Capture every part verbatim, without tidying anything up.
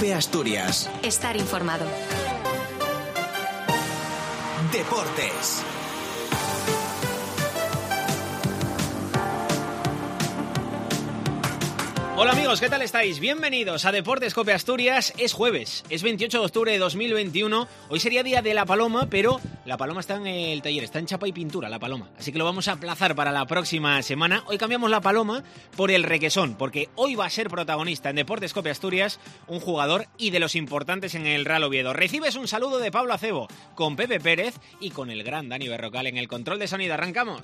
COPE Asturias. Estar informado. Deportes. Hola amigos, ¿qué tal estáis? Bienvenidos a Deportes COPE Asturias. Es jueves, es veintiocho de octubre de dos mil veintiuno. Hoy sería día de La Paloma, pero La Paloma está en el taller, está en chapa y pintura La Paloma. Así que lo vamos a aplazar para la próxima semana. Hoy cambiamos La Paloma por el Requesón, porque hoy va a ser protagonista en Deportes COPE Asturias un jugador y de los importantes en el Real Oviedo. Recibes un saludo de Pablo Acebo, con Pepe Pérez y con el gran Dani Berrocal en el control de sonido. ¡Arrancamos!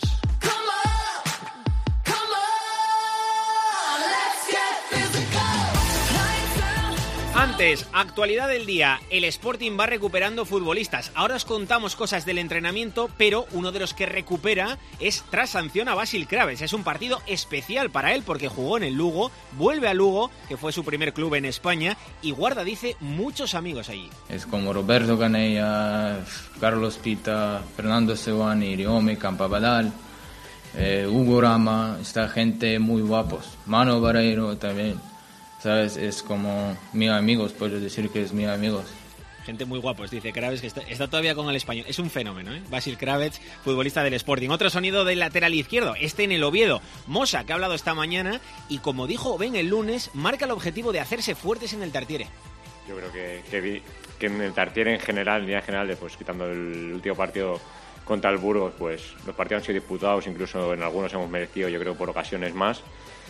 Antes, actualidad del día, el Sporting va recuperando futbolistas. Ahora os contamos cosas del entrenamiento, pero uno de los que recupera es tras sanción a Basil Craves. Es un partido especial para él porque jugó en el Lugo, vuelve a Lugo, que fue su primer club en España, y guarda, dice, muchos amigos allí. Es como Roberto Canella, Carlos Pita, Fernando Seguani, Riome, Campabadal, eh, Hugo Rama, esta gente muy guapos. Mano Barreiro también. ¿Sabes? Es como mis amigos, puedo decir que es mis amigos. Gente muy guapos, dice Craves, que está, está todavía con el español. Es un fenómeno, ¿eh? Basil Craves, futbolista del Sporting. Otro sonido del lateral izquierdo, este en el Oviedo. Mosa, que ha hablado esta mañana, y como dijo Ben el lunes, marca el objetivo de hacerse fuertes en el Tartiere. Yo creo que, que, que en el Tartiere en general, en línea general, pues quitando el último partido contra el Burgos, pues los partidos han sido disputados, incluso en algunos hemos merecido, yo creo, por ocasiones más.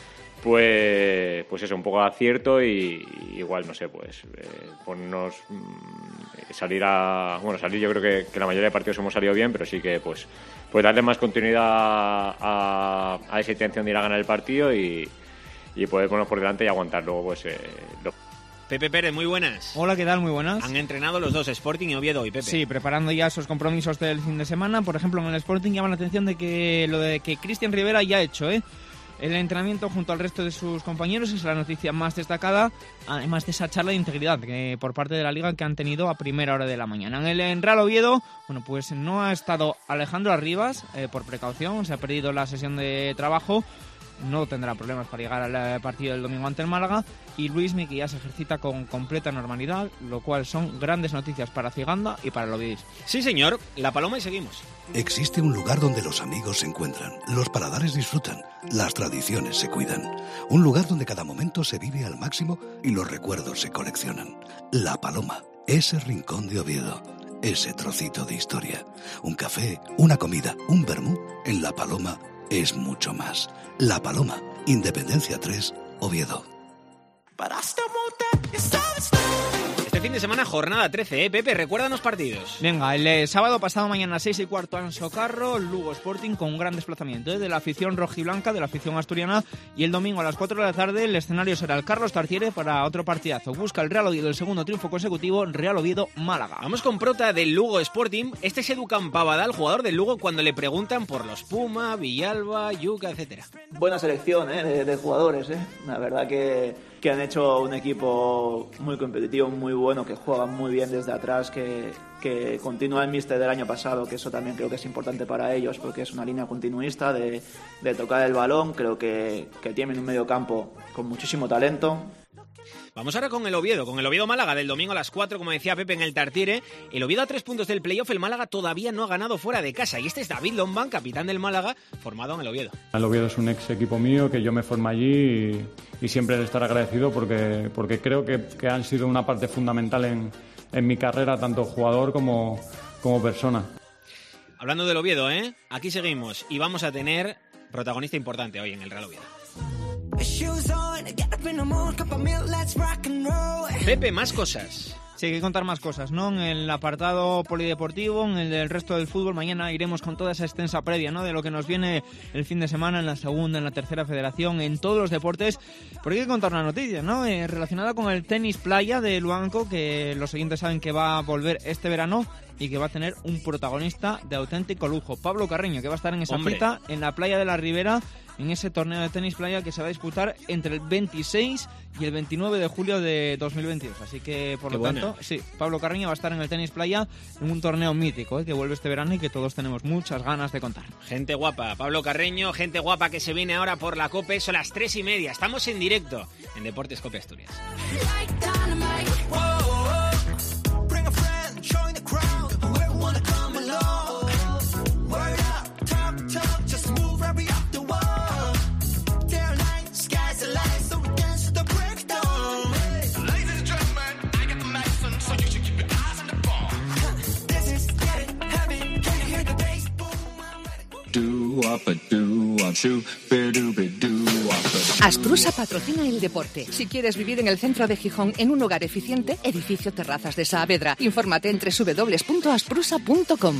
Pues, pues eso, un poco de acierto y, y igual, no sé, pues eh, ponernos, mmm, salir a... Bueno, salir yo creo que, que la mayoría de partidos hemos salido bien, pero sí que pues, pues darle más continuidad a, a esa intención de ir a ganar el partido y, y poder ponernos por delante y aguantar luego pues... Eh, lo... Pepe Pérez, muy buenas. Hola, ¿qué tal? Muy buenas. Han entrenado los dos, Sporting y Oviedo hoy, Pepe. Sí, preparando ya esos compromisos del fin de semana. Por ejemplo, en el Sporting llama la atención de que lo de que Cristian Rivera ya ha hecho, ¿eh? El entrenamiento junto al resto de sus compañeros es la noticia más destacada, además de esa charla de integridad que por parte de la Liga que han tenido a primera hora de la mañana. En el en Real Oviedo, bueno, pues no ha estado Alejandro Arribas eh, por precaución, se ha perdido la sesión de trabajo, no tendrá problemas para llegar al partido del domingo ante el Málaga, y Luismi, que ya se ejercita con completa normalidad, lo cual son grandes noticias para Ciganda y para el Ovidis. Sí, señor, La Paloma y seguimos. Existe un lugar donde los amigos se encuentran, los paladares disfrutan, las tradiciones se cuidan. Un lugar donde cada momento se vive al máximo y los recuerdos se coleccionan. La Paloma, ese rincón de Oviedo, ese trocito de historia. Un café, una comida, un vermú, en La Paloma es mucho más. La Paloma, Independencia tres, Oviedo. Este fin de semana, jornada trece, ¿eh, Pepe? Recuérdanos partidos. Venga, el eh, sábado pasado mañana a seis y cuarto en Socarro, Lugo Sporting con un gran desplazamiento ¿eh? de la afición rojiblanca, de la afición asturiana, y el domingo a las cuatro de la tarde el escenario será el Carlos Tartiere para otro partidazo. Busca el Real Oviedo el segundo triunfo consecutivo, Real Oviedo-Málaga. Vamos con prota del Lugo Sporting. Este es Edu Campabadal, jugador del Lugo, cuando le preguntan por los Puma, Villalba, Yuca, etcétera. Buena selección ¿eh? de, de jugadores, ¿eh? La verdad que, que han hecho un equipo muy competitivo, muy bueno, que juega muy bien desde atrás, que, que continúa el míster del año pasado, que eso también creo que es importante para ellos porque es una línea continuista de, de tocar el balón. Creo que, que tienen un medio campo con muchísimo talento. Vamos ahora con el Oviedo, con el Oviedo-Málaga del domingo a las cuatro, como decía Pepe, en el Tartiere. El Oviedo a tres puntos del playoff, el Málaga todavía no ha ganado fuera de casa. Y este es David Lombán, capitán del Málaga, formado en el Oviedo. El Oviedo es un ex equipo mío, que yo me formé allí y, y siempre de estar agradecido porque, porque creo que, que han sido una parte fundamental en, en mi carrera, tanto jugador como, como persona. Hablando del Oviedo, ¿eh? Aquí seguimos y vamos a tener protagonista importante hoy en el Real Oviedo. Pepe, más cosas. Sí, hay que contar más cosas, ¿no? En el apartado polideportivo, en el del resto del fútbol, mañana iremos con toda esa extensa previa, ¿no? De lo que nos viene el fin de semana en la segunda, en la tercera federación, en todos los deportes. Porque hay que contar una noticia, ¿no? Eh, relacionada con el tenis playa de Luanco, que los oyentes saben que va a volver este verano y que va a tener un protagonista de auténtico lujo, Pablo Carreño, que va a estar en esa Hombre. cita en la playa de la Ribera, en ese torneo de tenis playa que se va a disputar entre el veintiséis y el veintinueve de julio de dos mil veintidós. Así que, por Qué lo buena. tanto, sí, Pablo Carreño va a estar en el tenis playa en un torneo mítico, ¿eh? que vuelve este verano y que todos tenemos muchas ganas de contar. Gente guapa, Pablo Carreño, gente guapa que se viene ahora por la COPE. Son las tres y media, estamos en directo en Deportes COPE Asturias. Asprusa patrocina el deporte. Si quieres vivir en el centro de Gijón en un hogar eficiente, edificio Terrazas de Saavedra. Infórmate en doble u doble u doble u punto asprusa punto com.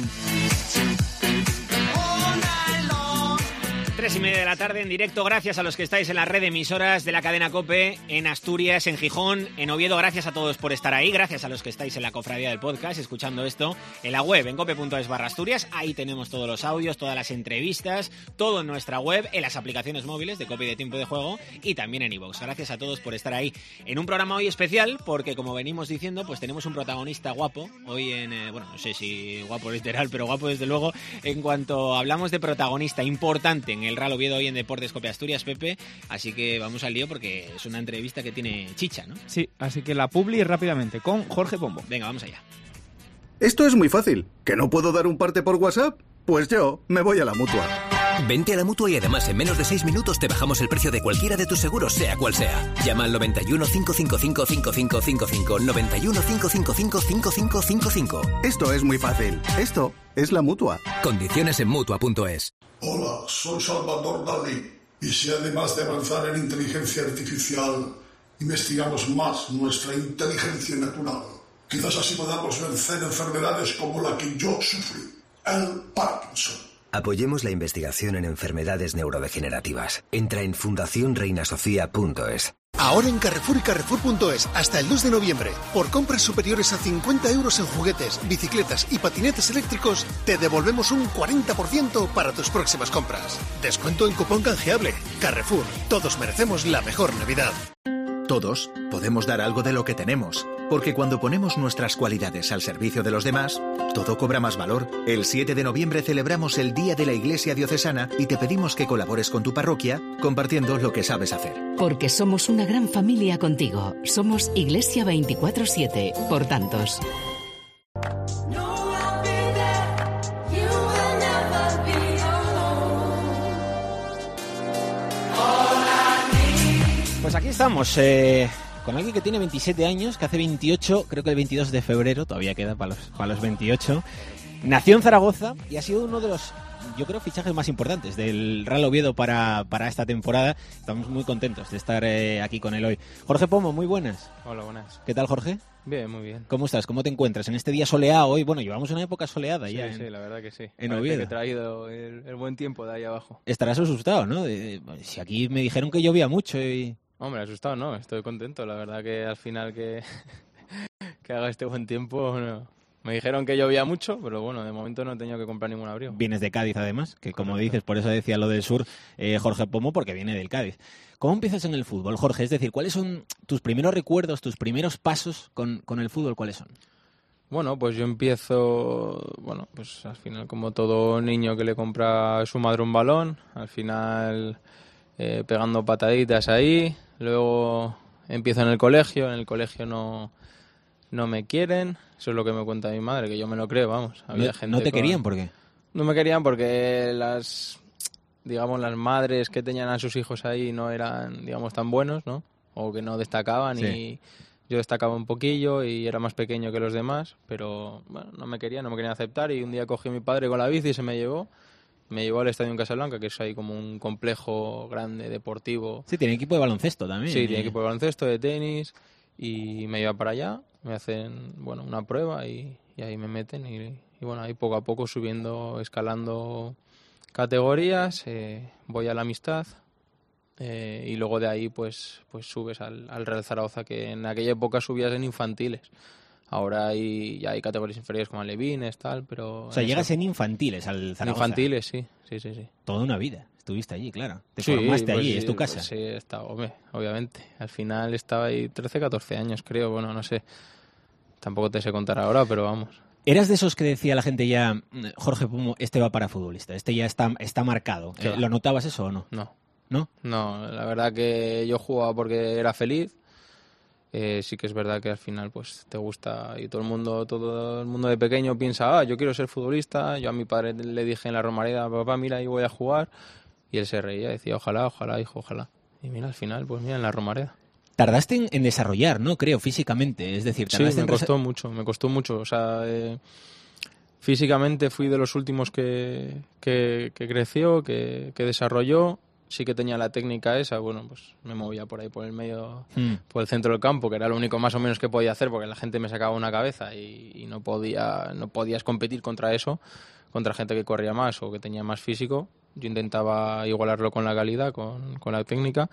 Tres y media de la tarde en directo, gracias a los que estáis en la red de emisoras de la cadena COPE, en Asturias, en Gijón, en Oviedo. Gracias a todos por estar ahí, gracias a los que estáis en la cofradía del podcast, escuchando esto, en la web, en cope punto es barra Asturias. Ahí tenemos todos los audios, todas las entrevistas, todo en nuestra web, en las aplicaciones móviles de Cope y de Tiempo de Juego, y también en iVoox. Gracias a todos por estar ahí. En un programa hoy especial, porque como venimos diciendo, pues tenemos un protagonista guapo, hoy en, eh, bueno, no sé si guapo literal, pero guapo desde luego, en cuanto hablamos de protagonista importante en el Real Oviedo hoy en Deportes Cope Asturias, Pepe, así que vamos al lío porque es una entrevista que tiene chicha, ¿no? Sí, así que la publi rápidamente con Jorge Pombo. Venga, vamos allá. Esto es muy fácil. ¿Que no puedo dar un parte por WhatsApp? Pues yo me voy a la Mutua. Vente a la Mutua y además en menos de seis minutos te bajamos el precio de cualquiera de tus seguros, sea cual sea. Llama al noventa y uno, cinco cinco cinco, cinco cinco cinco cinco, noventa y uno, cinco cinco cinco, cinco cinco cinco cinco. Esto es muy fácil. Esto es la Mutua. Condiciones en Mutua punto es. Hola, soy Salvador Dalí. Y si además de avanzar en inteligencia artificial, investigamos más nuestra inteligencia natural, quizás así podamos vencer enfermedades como la que yo sufrí, el Parkinson. Apoyemos la investigación en enfermedades neurodegenerativas. Entra en fundación reina sofía punto es. Ahora en Carrefour y Carrefour punto es, hasta el dos de noviembre, por compras superiores a cincuenta euros en juguetes, bicicletas y patinetes eléctricos, te devolvemos un cuarenta por ciento para tus próximas compras. Descuento en cupón canjeable. Carrefour, todos merecemos la mejor Navidad. Todos podemos dar algo de lo que tenemos, porque cuando ponemos nuestras cualidades al servicio de los demás, todo cobra más valor. El siete de noviembre celebramos el Día de la Iglesia Diocesana y te pedimos que colabores con tu parroquia compartiendo lo que sabes hacer. Porque somos una gran familia contigo. Somos Iglesia veinticuatro siete, por tantos. Pues aquí estamos, eh, con alguien que tiene veintisiete años, que hace veintiocho, creo que el veintidós de febrero, todavía queda para los, para los veintiocho, nació en Zaragoza y ha sido uno de los, yo creo, fichajes más importantes del Real Oviedo para, para esta temporada. Estamos muy contentos de estar eh, aquí con él hoy. Jorge Pombo, muy buenas. Hola, buenas. ¿Qué tal, Jorge? Bien, muy bien. ¿Cómo estás? ¿Cómo te encuentras en este día soleado hoy? Bueno, llevamos una época soleada sí, ya. Sí, sí, la verdad que sí. En Parece Oviedo. Que he traído el, el buen tiempo de ahí abajo. Estarás asustado, ¿no? De, de, si aquí me dijeron que llovía mucho y... Hombre, asustado no, estoy contento. La verdad que al final que, que haga este buen tiempo... No. Me dijeron que llovía mucho, pero bueno, de momento no he tenido que comprar ningún abrigo. Vienes de Cádiz, además, que como Correcto. Dices, por eso decía lo del sur, eh, Jorge Pombo, porque viene del Cádiz. ¿Cómo empiezas en el fútbol, Jorge? Es decir, ¿cuáles son tus primeros recuerdos, tus primeros pasos con, con el fútbol? ¿Cuáles son? Bueno, pues yo empiezo, bueno, pues al final como todo niño que le compra a su madre un balón, al final eh, pegando pataditas ahí, luego empiezo en el colegio, en el colegio no... No me quieren, eso es lo que me cuenta mi madre, que yo me lo creo, vamos. Había ¿No, gente ¿no te con... querían por qué? No me querían porque las, digamos, las madres que tenían a sus hijos ahí no eran, digamos, tan buenos, ¿no? O que no destacaban sí. Y yo destacaba un poquillo y era más pequeño que los demás, pero bueno, no me querían, no me querían aceptar y un día cogí a mi padre con la bici y se me llevó. Me llevó al estadio en Casablanca, que es ahí como un complejo grande, deportivo. Sí, tiene equipo de baloncesto también. Sí, ¿eh? tiene equipo de baloncesto, de tenis y me lleva para allá. Me hacen, bueno, una prueba y, y ahí me meten y, y bueno, ahí poco a poco subiendo, escalando categorías, eh, voy a la Amistad eh, y luego de ahí pues pues subes al, al Real Zaragoza, que en aquella época subías en infantiles. Ahora hay, ya hay categorías inferiores como alevines, tal, pero... O sea, en llegas eso, en infantiles al Zaragoza. Infantiles, sí, sí, sí, sí. Toda una vida. Estuviste allí, claro. Te sí, formaste pues allí, sí, es tu casa. Pues sí, he estado, hombre, obviamente. Al final estaba ahí trece, catorce años, creo, bueno, no sé. Tampoco te sé contar ahora, pero vamos. ¿Eras de esos que decía la gente ya, Jorge Pombo, este va para futbolista, este ya está, está marcado? Eh, ¿Lo notabas eso o no? No. ¿No? No, la verdad que yo jugaba porque era feliz. Eh, sí que es verdad que al final pues te gusta y todo el mundo todo el mundo de pequeño piensa, ah, yo quiero ser futbolista. Yo a mi padre le dije en la Romareda, papá, mira, ahí voy a jugar. Y él se reía, decía, ojalá, ojalá, hijo, ojalá. Y mira, al final, pues mira, en la Romareda. Tardaste en, en desarrollar, ¿no? Creo, físicamente. Es decir, sí, tardaste me en costó resa- mucho, me costó mucho. O sea, eh, Físicamente fui de los últimos que, que, que creció, que, que desarrolló. Sí que tenía la técnica esa, bueno, pues me movía por ahí por el medio, mm. por el centro del campo, que era lo único más o menos que podía hacer, porque la gente me sacaba una cabeza y, y no podía, no podías competir contra eso, contra gente que corría más o que tenía más físico. Yo intentaba igualarlo con la calidad, con, con la técnica,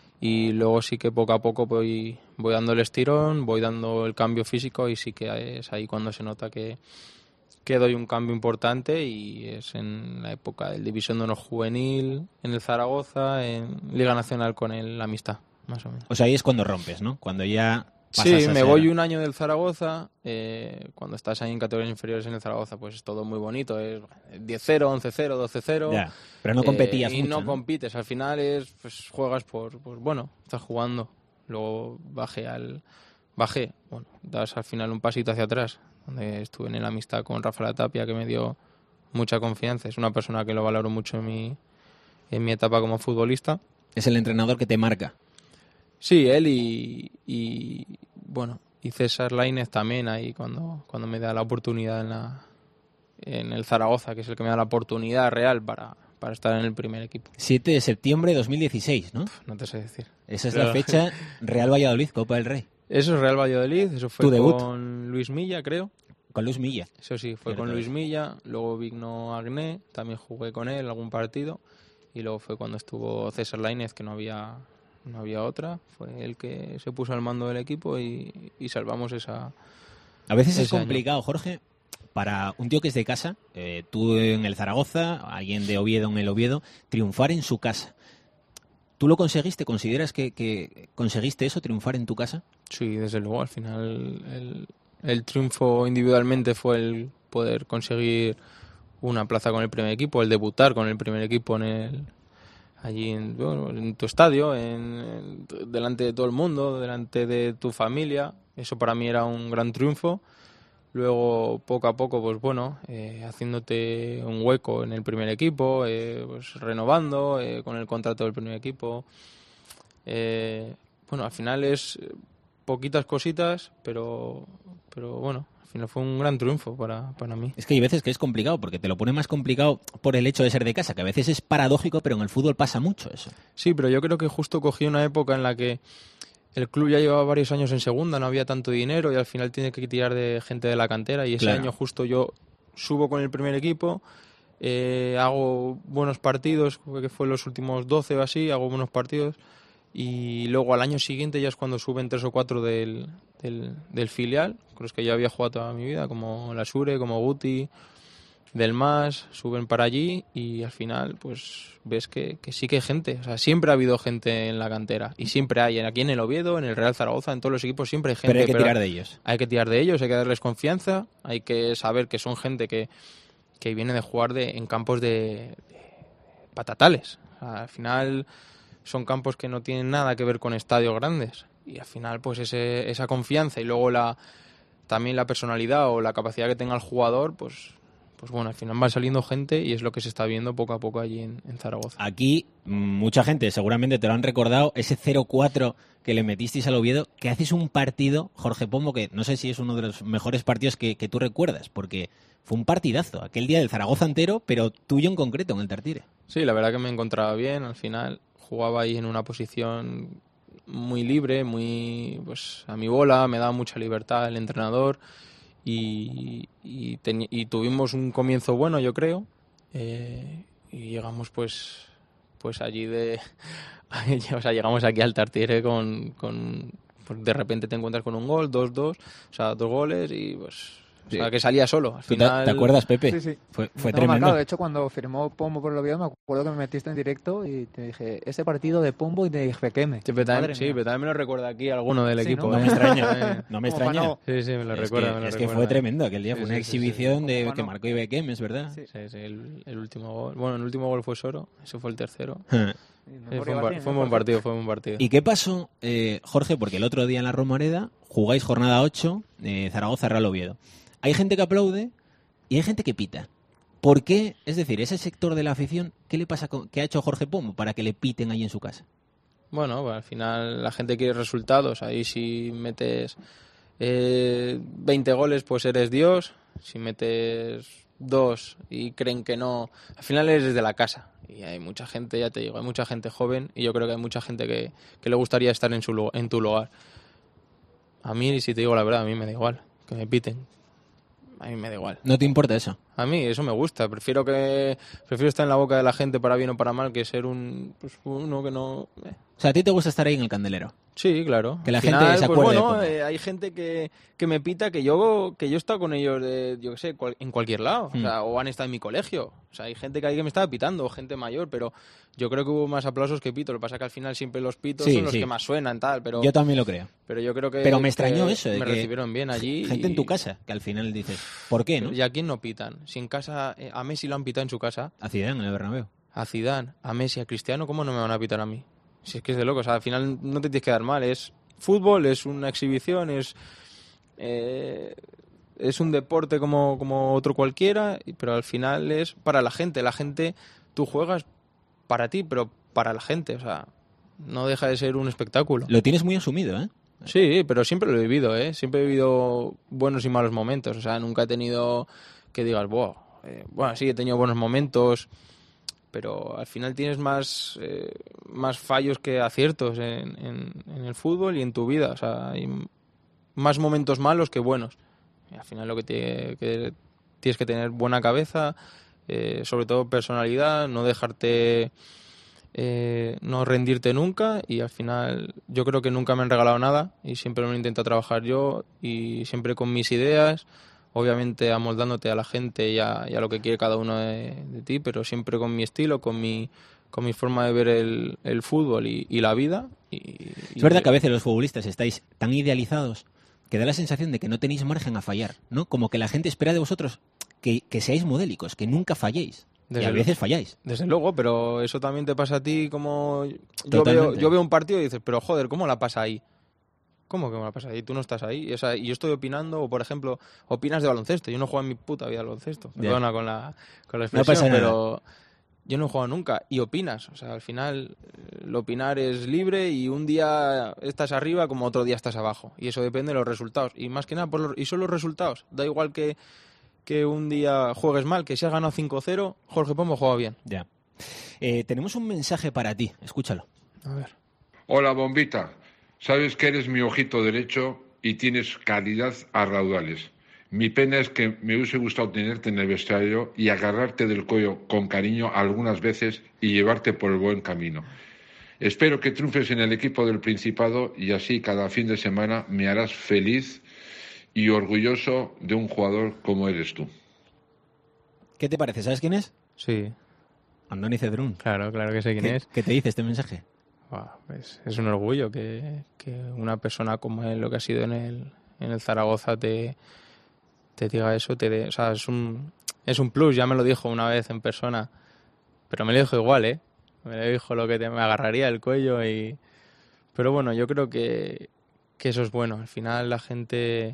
y luego sí que poco a poco voy, voy dando el estirón, voy dando el cambio físico, y sí que es ahí cuando se nota que que doy un cambio importante, y es en la época del División de Honor Juvenil, en el Zaragoza, en Liga Nacional con el Amistad, más o menos. O sea, ahí es cuando rompes, ¿no? Cuando ya pasas Sí, a me ser... voy un año del Zaragoza, eh, cuando estás ahí en categorías inferiores en el Zaragoza, pues es todo muy bonito, es diez cero, once cero, doce cero. Ya, pero no competías eh, y mucho, no, ¿no? compites, al final es, pues juegas por, pues bueno, estás jugando. Luego bajé al... Bajé, bueno, das al final un pasito hacia atrás, donde estuve en el Amistad con Rafa Latapia, que me dio mucha confianza. Es una persona que lo valoro mucho en mi, en mi etapa como futbolista. Es el entrenador que te marca. Sí, él y, y bueno, y César Lainez también ahí cuando, cuando me da la oportunidad en, la, en el Zaragoza, que es el que me da la oportunidad real para, para estar en el primer equipo. siete de septiembre de dos mil dieciséis, ¿no? Uf, no te sé decir. Esa es Pero... la fecha. Real Valladolid, Copa del Rey. Eso es Real Valladolid, eso fue ¿Tu debut? Con Luis Milla, creo. Con Luis Milla. Eso sí, fue Cierto con Luis es. Milla, luego Vigno Agné, también jugué con él algún partido, y luego fue cuando estuvo César Lainez, que no había no había otra, fue el que se puso al mando del equipo y, y salvamos esa... A veces es ese año. complicado, Jorge, para un tío que es de casa, eh, tú en el Zaragoza, alguien de Oviedo en el Oviedo, triunfar en su casa. ¿Tú lo conseguiste? ¿Consideras que, que conseguiste eso, triunfar en tu casa? Sí, desde luego, al final el, el triunfo individualmente fue el poder conseguir una plaza con el primer equipo, el debutar con el primer equipo en el allí en, bueno, en tu estadio, en, en, delante de todo el mundo, delante de tu familia. Eso para mí era un gran triunfo. Luego, poco a poco, pues bueno, eh, haciéndote un hueco en el primer equipo, eh, pues renovando eh, con el contrato del primer equipo. Eh, bueno, al final es poquitas cositas, pero, pero bueno, al final fue un gran triunfo para, para mí. Es que hay veces que es complicado, porque te lo pone más complicado por el hecho de ser de casa, que a veces es paradójico, pero en el fútbol pasa mucho eso. Sí, pero yo creo que justo cogí una época en la que el club ya llevaba varios años en segunda, no había tanto dinero y al final tiene que tirar de gente de la cantera, y ese Claro. año justo yo subo con el primer equipo, eh, hago buenos partidos, creo que fue los últimos doce o así, hago buenos partidos, y luego al año siguiente ya es cuando suben tres o cuatro del, del, del filial, con los que ya había jugado toda mi vida, como Lasure, como Guti, del Mas, suben para allí y al final pues ves que, que sí que hay gente, o sea, siempre ha habido gente en la cantera y siempre hay, aquí en el Oviedo, en el Real Zaragoza, en todos los equipos siempre hay gente. Pero hay que tirar de ellos. Hay que tirar de ellos, hay que darles confianza, hay que saber que son gente que, que viene de jugar de, en campos de, de patatales. O sea, al final son campos que no tienen nada que ver con estadios grandes y al final pues ese, esa confianza y luego la también la personalidad o la capacidad que tenga el jugador, pues pues bueno, al final va saliendo gente y es lo que se está viendo poco a poco allí en, en Zaragoza. Aquí mucha gente seguramente te lo han recordado, ese cero cuatro que le metisteis al Oviedo, que haces un partido, Jorge Pombo, que no sé si es uno de los mejores partidos que, que tú recuerdas, porque fue un partidazo, aquel día del Zaragoza entero, pero tuyo en concreto, en el Tartiere. Sí, la verdad que me encontraba bien, al final jugaba ahí en una posición muy libre, muy pues a mi bola, me daba mucha libertad el entrenador. Y, y, ten, y tuvimos un comienzo bueno, yo creo, eh, y llegamos pues pues allí de o sea, llegamos aquí al Tartiere con, con pues de repente te encuentras con un gol, dos, dos, o sea, dos goles y pues o sea, que salía solo. Al final... ¿Te acuerdas, Pepe? Sí, sí. Fue, fue no, tremendo. Marcado. De hecho, cuando firmó Pombo por el Oviedo, me acuerdo que me metiste en directo y te dije, ese partido de Pombo y te dije, ¿qué me? Sí, pero también, sí, pero también me lo recuerda aquí alguno del sí, equipo. ¿no? No me extraña, no me extraña. Fanao. Sí, sí, me lo es recuerda. Que, me lo es recuerda. que fue tremendo aquel día, Sí, fue una sí, exhibición sí, de Como que Fanao. marcó Ibequem, es verdad. Sí, sí, sí el, el último gol. Bueno, el último gol fue Soro, ese fue el tercero. Eh. Sí, fue, un, fue un buen partido, fue un buen partido. ¿Y qué pasó, eh, Jorge? Porque el otro día en la Romareda jugáis jornada ocho, eh, Zaragoza-Real Oviedo. Hay gente que aplaude y hay gente que pita. ¿Por qué? Es decir, ese sector de la afición, ¿qué le pasa con, qué ha hecho Jorge Pombo para que le piten ahí en su casa? Bueno, pues al final la gente quiere resultados. Ahí si metes eh, veinte goles, pues eres Dios. Si metes dos y creen que no, al final es desde la casa. Y hay mucha gente, ya te digo, hay mucha gente joven y yo creo que hay mucha gente que, que le gustaría estar en, su, en tu lugar. A mí, si te digo la verdad, a mí me da igual que me piten. A mí me da igual. ¿No te importa eso? A mí eso me gusta. Prefiero que prefiero estar en la boca de la gente para bien o para mal que ser un pues, uno que no... Eh. O sea, ¿a ti te gusta estar ahí en el candelero? Sí, claro. Que la Al gente final, se pues acuerde. bueno, de eh, hay gente que, que me pita que yo que yo he estado con ellos, de, yo qué sé, cual, en cualquier lado. Hmm. O sea, o han estado en mi colegio. O sea, hay gente que hay que me estaba pitando, gente mayor, pero yo creo que hubo más aplausos que pitos. Lo que pasa es que al final siempre los pitos Sí, son los sí. que más suenan, tal, pero... Yo también lo creo. Pero yo creo que... Pero me extrañó que eso de me que recibieron bien allí. gente en y- tu casa, que al final dices, ¿por qué, no? ¿Y a quién no pitan? Si en casa, eh, a Messi lo han pitado en su casa. A Zidane en el Bernabéu. A Zidane, a Messi, a Cristiano, ¿cómo no me van a pitar a mí? Si es que es de loco, o sea, al final no te tienes que dar mal, es fútbol, es una exhibición, es eh, es un deporte como, como otro cualquiera, pero al final es para la gente, la gente, tú juegas para ti, pero para la gente, o sea, no deja de ser un espectáculo. Lo tienes muy asumido, ¿eh? Sí, pero siempre lo he vivido, ¿eh? Siempre he vivido buenos y malos momentos, o sea, nunca he tenido que digas, wow, eh, bueno, sí, he tenido buenos momentos, pero al final tienes más, eh, más fallos que aciertos en, en, en el fútbol y en tu vida. O sea, hay más momentos malos que buenos. Y al final lo que, te, que tienes que tener buena cabeza, eh, sobre todo personalidad, no dejarte, eh, no rendirte nunca, y al final yo creo que nunca me han regalado nada y siempre lo intento trabajar yo y siempre con mis ideas. Obviamente amoldándote a la gente y a, y a lo que quiere cada uno de, de ti, pero siempre con mi estilo, con mi, con mi forma de ver el, el fútbol y, y la vida. Y, Es verdad que a veces los futbolistas estáis tan idealizados que da la sensación de que no tenéis margen a fallar, ¿no? Como que la gente espera de vosotros que, que seáis modélicos, que nunca falléis. Desde y a luego. veces falláis. Desde luego, pero eso también te pasa a ti como... Yo Totalmente. veo, yo veo un partido y dices, pero joder, ¿cómo la pasa ahí? ¿Cómo que me la pasa ahí? Tú no estás ahí. O sea, y yo estoy opinando, o por ejemplo, opinas de baloncesto. Yo no juego en mi puta vida al baloncesto. Ya. Perdona con la, con la No expresión, pasa nada. pero yo no he jugado nunca. Y opinas. O sea, al final, eh, el opinar es libre y un día estás arriba como otro día estás abajo. Y eso depende de los resultados. Y más que nada, por los, y son los resultados. Da igual que, que un día juegues mal, que si has ganado cinco cero, Jorge Pombo juega bien. Ya. Eh, tenemos un mensaje para ti. Escúchalo. A ver. Hola, Bombita. Sabes que eres mi ojito derecho y tienes calidad a raudales. Mi pena es que me hubiese gustado tenerte en el vestuario y agarrarte del cuello con cariño algunas veces y llevarte por el buen camino. Espero que triunfes en el equipo del Principado y así cada fin de semana me harás feliz y orgulloso de un jugador como eres tú. ¿Qué te parece? ¿Sabes quién es? Sí. Andoni Cedrún. Claro, claro que sé quién ¿Qué, es. ¿Qué te dice este mensaje? Wow, pues es un orgullo que, que una persona como él, lo que ha sido en el, en el Zaragoza, te, te diga eso. Te de, o sea, es un, es un plus, ya me lo dijo una vez en persona, pero me lo dijo igual, ¿eh? Me lo dijo lo que te, me agarraría el cuello y... Pero bueno, yo creo que, que eso es bueno. Al final la gente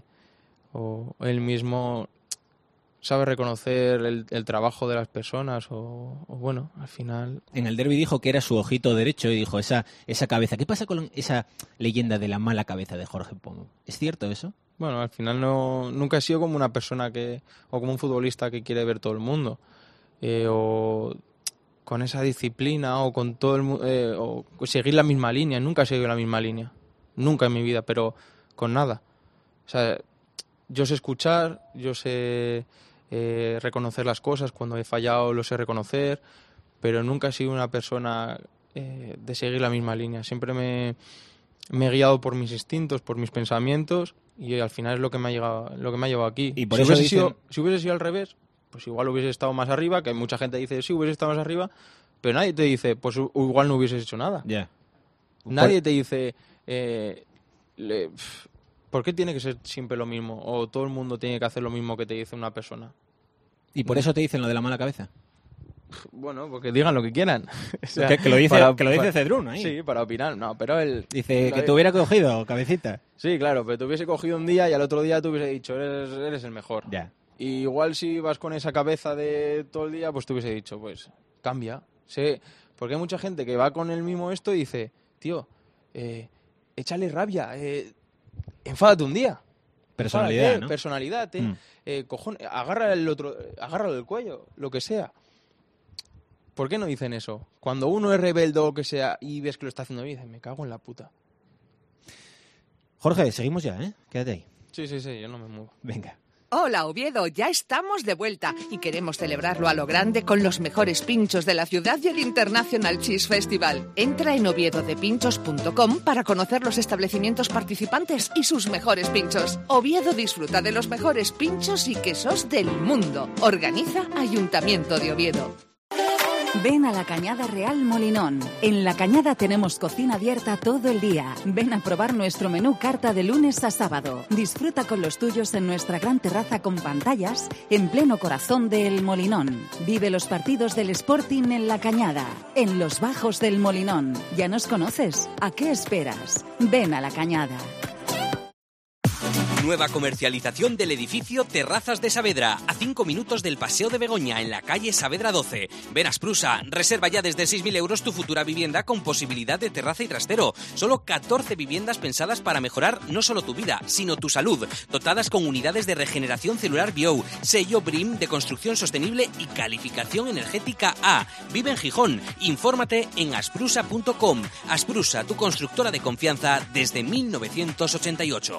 o él mismo sabe reconocer el, el trabajo de las personas o, o bueno, al final... En el derbi dijo que era su ojito derecho y dijo esa, esa cabeza. ¿Qué pasa con esa leyenda de la mala cabeza de Jorge Pombo? ¿Es cierto eso? Bueno, al final no nunca he sido como una persona que o como un futbolista que quiere ver todo el mundo eh, o con esa disciplina o con todo el mu- eh, o seguir la misma línea. Nunca he seguido la misma línea, nunca en mi vida, pero con nada. O sea, yo sé escuchar, yo sé eh, reconocer las cosas, cuando he fallado lo sé reconocer, pero nunca he sido una persona eh, de seguir la misma línea. Siempre me, me he guiado por mis instintos, por mis pensamientos y al final es lo que me ha llegado, lo que me ha llevado aquí. Y por si, eso hubiese dicen- sido, si hubiese sido al revés, pues igual hubiese estado más arriba, que mucha gente dice, sí, hubiese estado más arriba, pero nadie te dice, pues u- igual no hubieses hecho nada. Ya. Nadie Por- te dice, eh, le- pf, ¿por qué tiene que ser siempre lo mismo? O todo el mundo tiene que hacer lo mismo que te dice una persona. ¿Y por eso te dicen lo de la mala cabeza? Bueno, porque digan lo que quieran. O sea, que, que lo dice, para- que lo dice para- Cedrún ahí. Sí, para opinar. No, pero él... Dice lo que de- te hubiera cogido, cabecita. Sí, claro, pero te hubiese cogido un día y al otro día te hubiese dicho, eres, eres el mejor. Ya. Y igual si vas con esa cabeza de todo el día, pues te hubiese dicho, pues cambia. Sí, porque hay mucha gente que va con el mismo esto y dice, tío, eh, échale rabia, eh, enfádate un día. Personalidad, Enfádate, ¿no? Personalidad, ¿eh? Mm. Eh, cojón, agarra el otro, agárralo del cuello, lo que sea. ¿Por qué no dicen eso? Cuando uno es rebelde o lo que sea y ves que lo está haciendo bien, dices, me cago en la puta. Jorge, seguimos ya, ¿eh? Quédate ahí. Sí, sí, sí, yo no me muevo. Venga. Hola Oviedo, ya estamos de vuelta y queremos celebrarlo a lo grande con los mejores pinchos de la ciudad y el International Cheese Festival. Entra en oviedo de pinchos punto com para conocer los establecimientos participantes y sus mejores pinchos. Oviedo disfruta de los mejores pinchos y quesos del mundo. Organiza Ayuntamiento de Oviedo. Ven a la Cañada Real Molinón. En La Cañada tenemos cocina abierta todo el día. Ven a probar nuestro menú carta de lunes a sábado. Disfruta con los tuyos en nuestra gran terraza con pantallas en pleno corazón de El Molinón. Vive los partidos del Sporting en La Cañada, en los bajos del Molinón. ¿Ya nos conoces? ¿A qué esperas? Ven a La Cañada. Nueva comercialización del edificio Terrazas de Saavedra, a cinco minutos del Paseo de Begoña, en la calle Saavedra doce. Ven a Sprusa, reserva ya desde seis mil euros tu futura vivienda con posibilidad de terraza y trastero. Solo catorce viviendas pensadas para mejorar no solo tu vida, sino tu salud. Dotadas con unidades de regeneración celular Bio, sello B R I M de construcción sostenible y calificación energética A. Vive en Gijón. Infórmate en asprusa punto com. Asprusa, tu constructora de confianza desde mil novecientos ochenta y ocho.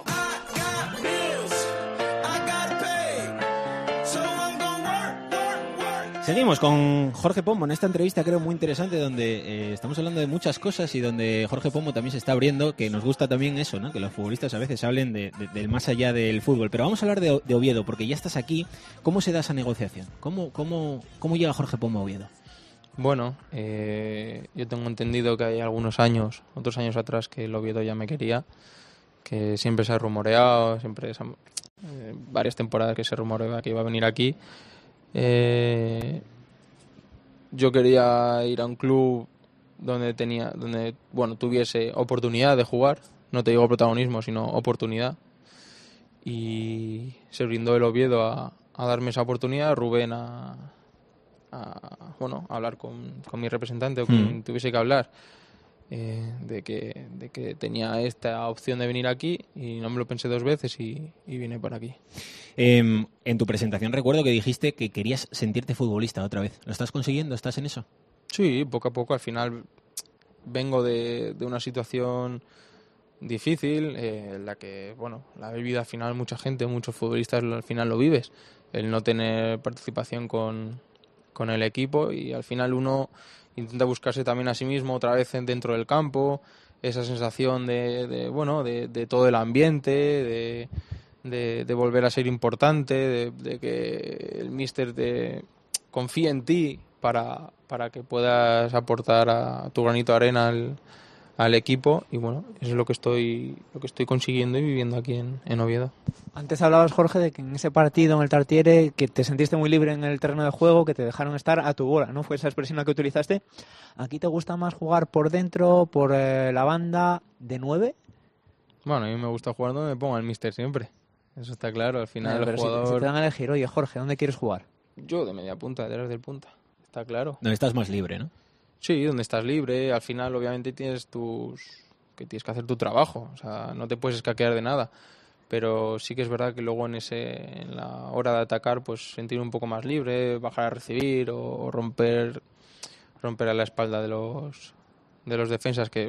Seguimos con Jorge Pombo en esta entrevista, creo muy interesante, donde eh, estamos hablando de muchas cosas y donde Jorge Pombo también se está abriendo, que nos gusta también eso, ¿no? Que los futbolistas a veces hablen de, de, del más allá del fútbol. Pero vamos a hablar de, de Oviedo, porque ya estás aquí. ¿Cómo se da esa negociación? ¿Cómo, cómo, cómo llega Jorge Pombo a Oviedo? Bueno, eh, yo tengo entendido que hay algunos años, otros años atrás, que el Oviedo ya me quería, que siempre se ha rumoreado, siempre se ha, eh, varias temporadas que se rumoreaba que iba a venir aquí. Eh, yo quería ir a un club donde tenía, donde bueno, tuviese oportunidad de jugar, no te digo protagonismo, sino oportunidad, y se brindó el Oviedo a, a darme esa oportunidad, Rubén a, a bueno, a hablar con, con mi representante o quien mm. tuviese que hablar. Eh, de que de que tenía esta opción de venir aquí y no me lo pensé dos veces y, y vine por aquí. Eh, en tu presentación recuerdo que dijiste que querías sentirte futbolista otra vez. ¿Lo estás consiguiendo? ¿Estás en eso? Sí, poco a poco. Al final vengo de, de una situación difícil eh, en la que, bueno, la vida al final mucha gente, muchos futbolistas al final lo vives. El no tener participación con, con el equipo y al final uno intenta buscarse también a sí mismo otra vez dentro del campo, esa sensación de, de bueno, de, de todo el ambiente, de, de, de volver a ser importante, de, de que el míster te confíe en ti para, para que puedas aportar a tu granito de arena al, al equipo y bueno, eso es lo que estoy lo que estoy consiguiendo y viviendo aquí en, en Oviedo. Antes hablabas, Jorge, de que en ese partido en el Tartiere que te sentiste muy libre en el terreno de juego, que te dejaron estar a tu bola, ¿no? Fue esa expresión la que utilizaste. ¿Aquí te gusta más jugar por dentro, por eh, la banda, de nueve? Bueno, a mí me gusta jugar donde me ponga el míster siempre. Eso está claro, al final no, el jugador... Si, si te dan a elegir, oye, Jorge, ¿dónde quieres jugar? Yo de media punta, detrás del punta, está claro. Donde estás más libre, ¿no? Sí, donde estás libre, al final obviamente tienes tus... que tienes que hacer tu trabajo, o sea, no te puedes escaquear de nada. Pero sí que es verdad que luego en ese en la hora de atacar pues sentir un poco más libre, bajar a recibir o romper romper a la espalda de los de los defensas, que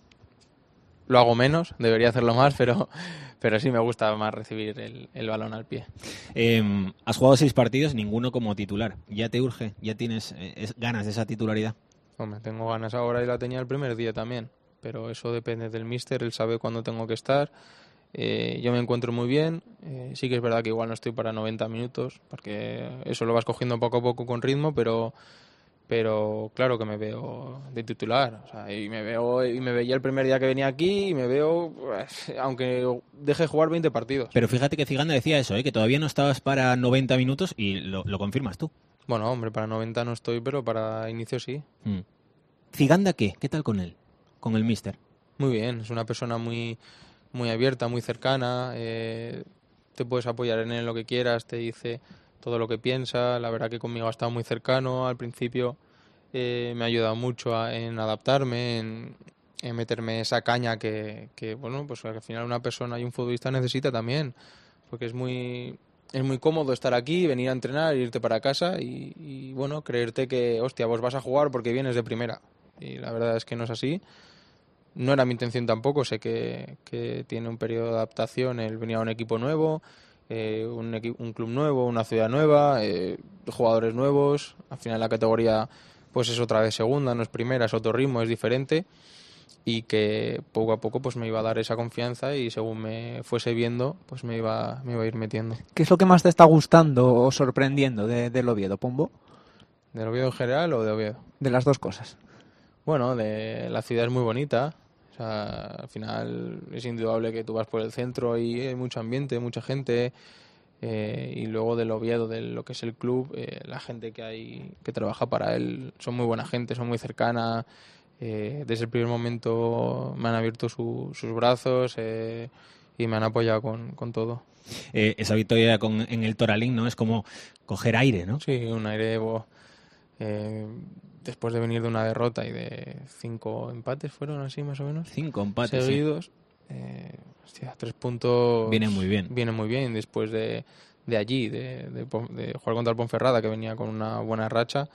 lo hago menos, debería hacerlo más, pero pero sí me gusta más recibir el, el balón al pie. Eh, has jugado seis partidos, ninguno como titular. ¿Ya te urge? ¿Ya tienes eh, ganas de esa titularidad? Hombre, tengo ganas ahora y la tenía el primer día también, pero eso depende del míster, él sabe cuándo tengo que estar. Eh, yo me encuentro muy bien, eh, sí que es verdad que igual no estoy para noventa minutos, porque eso lo vas cogiendo poco a poco con ritmo, pero pero claro que me veo de titular, o sea, y me veo y me veía el primer día que venía aquí y me veo, pues, aunque deje de jugar veinte partidos. Pero fíjate que Ciganda decía eso, ¿eh? Que todavía no estabas para noventa minutos y lo, lo confirmas tú. Bueno, hombre, para noventa no estoy, pero para inicio sí. Mm. ¿Ciganda qué? ¿Qué tal con él? Con el míster. Muy bien, es una persona muy muy abierta, muy cercana, eh, te puedes apoyar en él lo que quieras, te dice todo lo que piensa. La verdad que conmigo ha estado muy cercano al principio, eh, me ha ayudado mucho a, en adaptarme, en, en meterme esa caña que, que, bueno, pues al final una persona y un futbolista necesita también, porque es muy es muy cómodo estar aquí, venir a entrenar, irte para casa y, y bueno, creerte que, hostia, vos vas a jugar porque vienes de primera. Y la verdad es que no es así. No era mi intención tampoco, sé que, que tiene un periodo de adaptación el venir a un equipo nuevo, eh, un, equi- un club nuevo, una ciudad nueva, eh, jugadores nuevos. Al final la categoría pues es otra vez segunda, no es primera, es otro ritmo, es diferente. Y que poco a poco pues me iba a dar esa confianza y según me fuese viendo pues me iba, me iba a ir metiendo. ¿Qué es lo que más te está gustando o sorprendiendo de, del Oviedo, Pombo? ¿Del Oviedo en general o de Oviedo? De las dos cosas. Bueno, de, la ciudad es muy bonita. O sea, al final es indudable que tú vas por el centro y hay mucho ambiente, mucha gente. Eh, y luego del Oviedo, de lo que es el club, eh, la gente que hay que trabaja para él son muy buena gente, son muy cercana. Eh, desde el primer momento me han abierto su, sus brazos eh, y me han apoyado con, con todo. Eh, esa victoria con, en el Toralín, ¿no? Es como coger aire, ¿no? Sí, un aire... bo- eh, después de venir de una derrota y de cinco empates, ¿fueron así más o menos? Cinco empates, seguidos. Sí. Eh, hostia, tres puntos... Viene muy bien. Viene muy bien después de, de allí, de, de, de jugar contra el Ponferrada, que venía con una buena racha.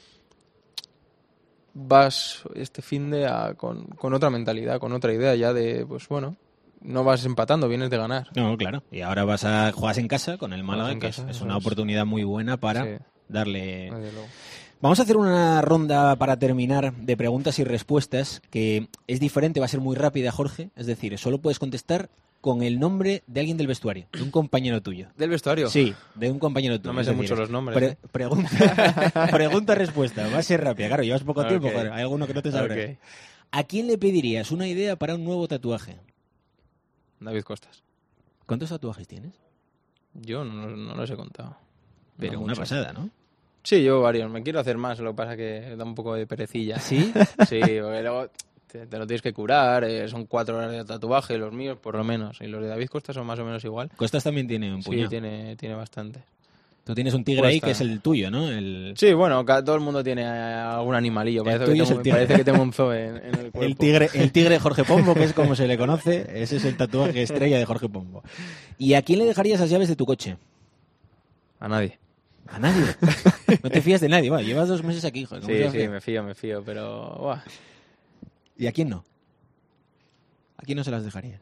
Vas este finde a, con, con otra mentalidad, con otra idea ya de, pues bueno, no vas empatando, vienes de ganar. No, claro. Y ahora vas a jugar en casa con el Málaga, en que casa, es, es eso una es. oportunidad muy buena para Sí. darle... Desde luego. Vamos a hacer una ronda para terminar de preguntas y respuestas que es diferente, va a ser muy rápida, Jorge. Es decir, solo puedes contestar con el nombre de alguien del vestuario, de un compañero tuyo. ¿Del vestuario? Sí, de un compañero tuyo. No me Es sé decir, mucho los nombres. pre- ¿eh? pregunta, pregunta, respuesta. Va a ser rápida. Claro, llevas poco tiempo, Ok. joder, hay alguno que no te sabrás. Ok. ¿A quién le pedirías una idea para un nuevo tatuaje? David Costas. ¿Cuántos tatuajes tienes? Yo no, no los he contado. Pero No una muchos. pasada, ¿no? Sí, yo varios. Me quiero hacer más, lo que pasa que da un poco de perecilla. ¿Sí? Sí, porque luego te, te lo tienes que curar, eh, son cuatro horas de tatuaje, los míos por lo menos, y los de David Costa son más o menos igual. Costas también tiene un puñado. Sí, tiene, tiene bastante. Tú tienes un tigre ahí Cuesta. que es el tuyo, ¿no? El, Sí, bueno, ca- todo el mundo tiene eh, algún animalillo. El Parece, tuyo que es tengo, el tigre. parece que tengo un zoo en, en el cuerpo. el tigre, el tigre Jorge Pombo, que es como se le conoce. Ese es el tatuaje estrella de Jorge Pombo. ¿Y a quién le dejarías las llaves de tu coche? A nadie. ¿A nadie? No te fías de nadie. Bueno, llevas dos meses aquí, joder. ¿cómo te Sí, vas a sí, fiar? me fío, me fío, pero... buah. ¿Y a quién no? ¿A quién no se las dejarías?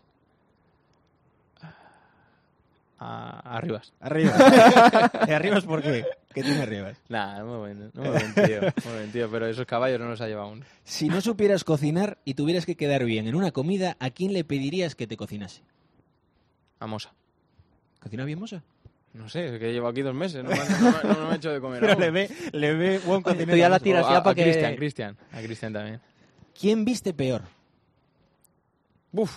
A, a Rivas. Arribas. ¿Y Arribas por qué? ¿Qué tiene Arribas? Nah, muy buen, muy buen tío, muy buen tío, pero esos caballos no los ha llevado aún. Si no supieras cocinar y tuvieras que quedar bien en una comida, ¿a quién le pedirías que te cocinase? A Mosa. ¿Cocina bien Mosa? No sé, es que llevo aquí dos meses, no me, no me- no me he hecho de comer Pero aún. le ve, le ve buen cocinero. Tú ya la Mosa. tiras O ya a, para a que... Cristian, Cristian, a Cristian también. ¿Quién viste peor? Uf.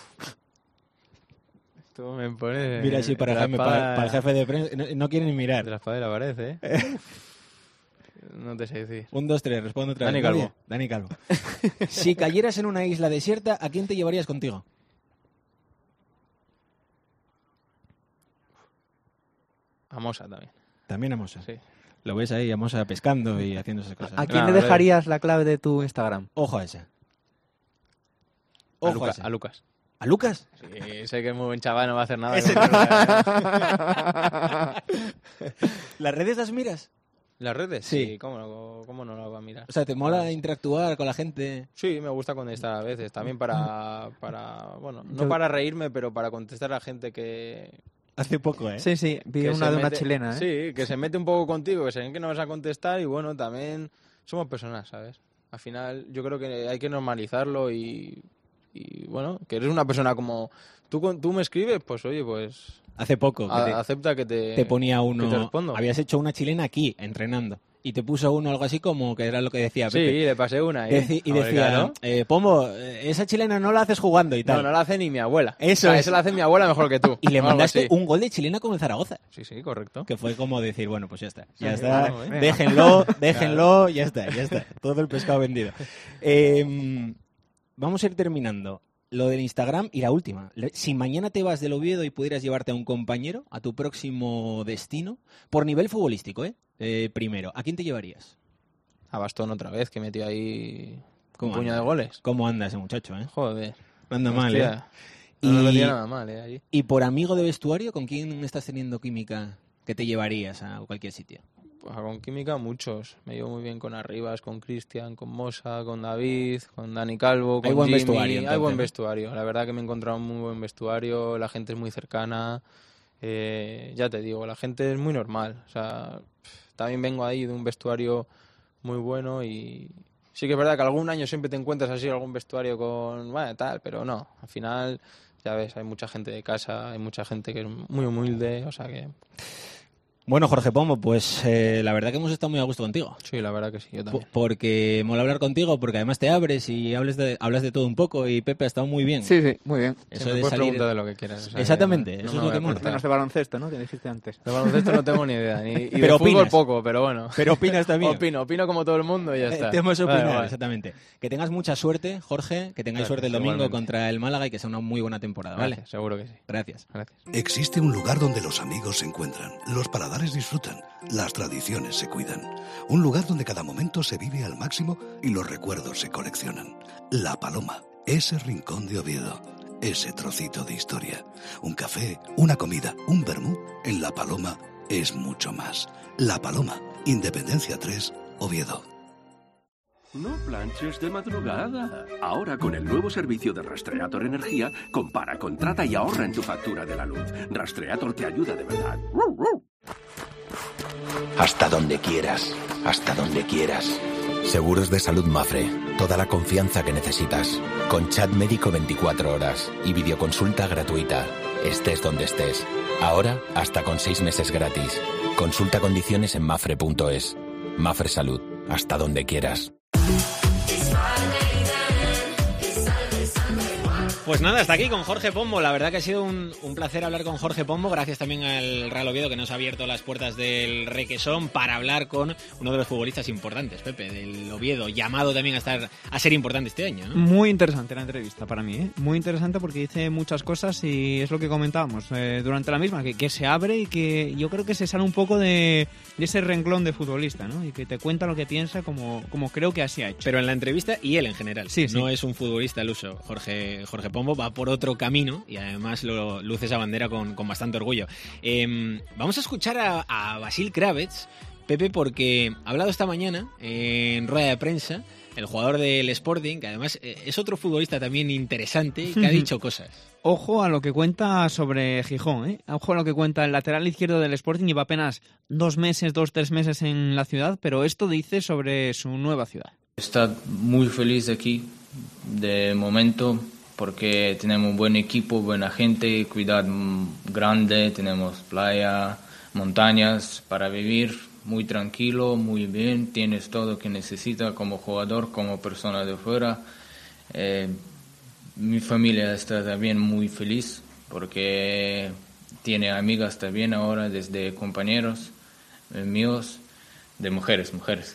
Esto me pone... Mira, sí, para, de la Jaime, espada- para, para el jefe de prensa. No, no quiere ni mirar. De la espada de la pared, ¿eh? No te sé decir. Un, dos, tres, responde otra Dani vez. Calvo. Nadie. Dani Calvo. Si cayeras en una isla desierta, ¿a quién te llevarías contigo? A Mosa también. También a Mosa. Sí. Lo ves ahí, a Mosa pescando y haciendo esas cosas. ¿A quién No, le no, dejarías la clave de tu Instagram? Ojo a esa. A, Ojo a, Luca- esa. a Lucas. ¿A Lucas? Sí, sé que es muy buen chaval, no va a hacer nada. Ese con- ¿Las redes las miras? ¿Las redes? Sí. Sí, ¿cómo, no- cómo no las va a mirar? O sea, ¿te mola interactuar con la gente? Sí, me gusta contestar a veces, también para, para bueno, no Yo- para reírme, pero para contestar a gente que... Hace poco, ¿eh? Sí, sí, vi que una se de una mete- chilena, ¿eh? Sí, que se mete un poco contigo, que se ven que no vas a contestar y bueno, también somos personas, ¿sabes? Al final yo creo que hay que normalizarlo y, y bueno, que eres una persona como... Tú, con- tú me escribes, pues oye, pues... Hace poco. que a- te, acepta que te... te ponía que te uno... respondo. Habías hecho una chilena aquí, entrenando. Y te puso uno algo así como que era lo que decía Sí, Pepe. le pasé una, ¿eh? Deci- y Hombre, decía, claro. eh, Pombo, eh, esa chilena no la haces jugando y tal. No, no la hace ni mi abuela. Eso O sea, es. esa la hace mi abuela mejor que tú. Y le o algo mandaste así. un gol de chilena con el Zaragoza. Sí, sí, correcto. Que fue como decir, bueno, pues ya está. Ya Sí, está. claro, venga. Déjenlo, déjenlo, ya está, ya está. Todo el pescado vendido. Eh, vamos a ir terminando. Lo del Instagram y la última. Le- Si mañana te vas del Oviedo y pudieras llevarte a un compañero a tu próximo destino, por nivel futbolístico, ¿eh? Eh, primero, ¿a quién te llevarías? A Bastón otra vez, que metió ahí un ¿Cómo puño anda? de goles. ¿Cómo anda ese muchacho, eh? Joder. Anda mal, Hostia. ¿eh? No me Y- vendía nada mal, ¿eh? Ahí. Y por amigo de vestuario, ¿con quién estás teniendo química que te llevarías a cualquier sitio? Pues con química muchos. Me llevo muy bien con Arribas, con Cristian, con Mosa, con David, con Dani Calvo, con Hay buen Jimmy. vestuario, Hay entonces, buen ¿no? vestuario. La verdad que me he encontrado un muy buen vestuario. La gente es muy cercana. Eh, ya te digo, la gente es muy normal. O sea, también vengo ahí de un vestuario muy bueno y sí que es verdad que algún año siempre te encuentras así algún vestuario con, bueno, tal, pero no. Al final, ya ves, hay mucha gente de casa, hay mucha gente que es muy humilde, o sea que... Bueno, Jorge Pombo, pues eh, la verdad que hemos estado muy a gusto contigo. Sí, la verdad que sí, yo también. Po- Porque mola hablar contigo, porque además te abres y hablas de, hablas de todo un poco y Pepe ha estado muy bien. Sí, sí, muy bien. Eso Sí, me de puedes salir... preguntar de lo que quieras, o sea, Exactamente, que no- eso no es lo me que voy a mola. Menos de baloncesto, ¿no? Que dijiste antes. De baloncesto no tengo ni idea, ni, y Pero de fútbol opinas. poco, pero bueno. Pero opinas también. Opino, opino como todo el mundo y ya Eh, está. Te hemos opinado, Vale, vale. exactamente. Que tengas mucha suerte, Jorge, que tengáis Gracias, suerte el domingo igualmente. contra el Málaga y que sea una muy buena temporada, ¿vale? Gracias, seguro que sí. Gracias. Gracias. Existe un lugar donde los amigos se encuentran, los paladares disfrutan, las tradiciones se cuidan. Un lugar donde cada momento se vive al máximo y los recuerdos se coleccionan. La Paloma, ese rincón de Oviedo, ese trocito de historia. Un café, una comida, un vermú. En La Paloma es mucho más. La Paloma, Independencia tres, Oviedo. No planches de madrugada. Ahora con el nuevo servicio de Rastreator Energía, compara, contrata y ahorra en tu factura de la luz. Rastreator te ayuda de verdad. Hasta donde quieras, hasta donde quieras. Seguros de Salud Mafre. Toda la confianza que necesitas. Con chat médico veinticuatro horas y videoconsulta gratuita. Estés donde estés. Ahora, hasta con seis meses gratis. Consulta condiciones en mafre punto es. Mafre Salud. Hasta donde quieras. Pues nada, hasta aquí con Jorge Pombo. La verdad que ha sido un, un placer hablar con Jorge Pombo. Gracias también al Real Oviedo que nos ha abierto las puertas del Requesón para hablar con uno de los futbolistas importantes, Pepe, del Oviedo, llamado también a estar a ser importante este año, ¿no? Muy interesante la entrevista para mí, ¿eh? Muy interesante porque dice muchas cosas y es lo que comentábamos eh, durante la misma, que, que se abre y que yo creo que se sale un poco de, de ese renglón de futbolista, ¿no? Y que te cuenta lo que piensa como, como creo que así ha hecho. Pero en la entrevista y él en general. Sí, sí. No es un futbolista al uso. Jorge, Jorge Pombo va por otro camino y además lo luce esa bandera con, con bastante orgullo. Eh, vamos a escuchar a, a Vasil Kravets, Pepe, porque ha hablado esta mañana en rueda de prensa el jugador del Sporting, que además eh, es otro futbolista también interesante que ha dicho cosas. Ojo a lo que cuenta sobre Gijón, ¿eh? Ojo a lo que cuenta el lateral izquierdo del Sporting. Lleva apenas dos meses, dos, tres meses en la ciudad, pero esto dice sobre su nueva ciudad. Está muy feliz aquí, de momento, porque tenemos un buen equipo, buena gente, ciudad grande, tenemos playa, montañas para vivir, muy tranquilo, muy bien, tienes todo lo que necesitas como jugador, como persona de fuera. Eh, mi familia está también muy feliz porque tiene amigas también ahora, desde compañeros eh, míos, de mujeres, mujeres.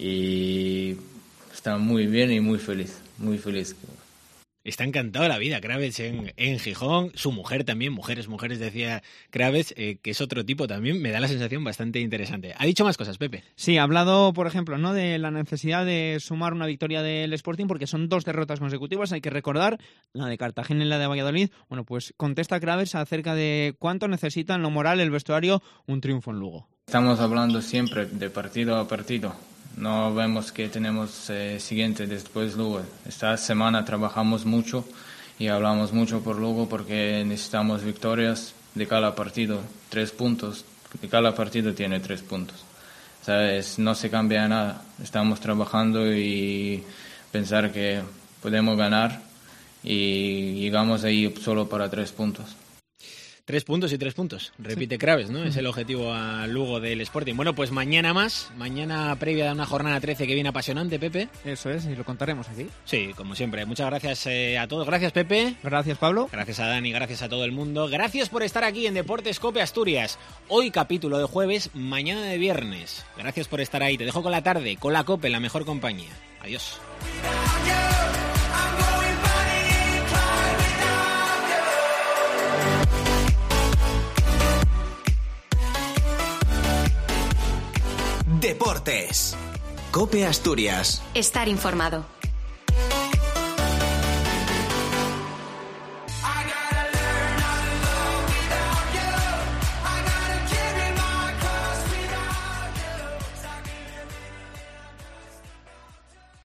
Y está muy bien y muy feliz, muy feliz. Está encantado de la vida Kravets en, en Gijón, su mujer también, mujeres, mujeres, decía Kravets, eh, que es otro tipo también, me da la sensación bastante interesante. Ha dicho más cosas, Pepe. Sí, ha hablado, por ejemplo, ¿no?, de la necesidad de sumar una victoria del Sporting, porque son dos derrotas consecutivas, hay que recordar, la de Cartagena y la de Valladolid. Bueno, pues contesta Kravets acerca de cuánto necesita en lo moral el vestuario un triunfo en Lugo. Estamos hablando siempre de partido a partido. No vemos que tenemos eh, siguiente después Lugo. Esta semana trabajamos mucho y hablamos mucho por Lugo porque necesitamos victorias de cada partido, tres puntos. De cada partido tiene tres puntos. ¿Sabes? No se cambia nada. Estamos trabajando y pensar que podemos ganar y llegamos ahí solo para tres puntos. Tres puntos y tres puntos, repite sí. Kravets, ¿no? Es el objetivo a Lugo del Sporting. Bueno, pues mañana más, mañana previa de una jornada trece que viene apasionante, Pepe. Eso es, y lo contaremos aquí. Sí, como siempre. Muchas gracias eh, a todos. Gracias, Pepe. Gracias, Pablo. Gracias a Dani, gracias a todo el mundo. Gracias por estar aquí en Deportes Cope Asturias. Hoy capítulo de jueves, mañana de viernes. Gracias por estar ahí. Te dejo con la tarde, con la Cope, la mejor compañía. Adiós. Deportes. Cope Asturias. Estar informado.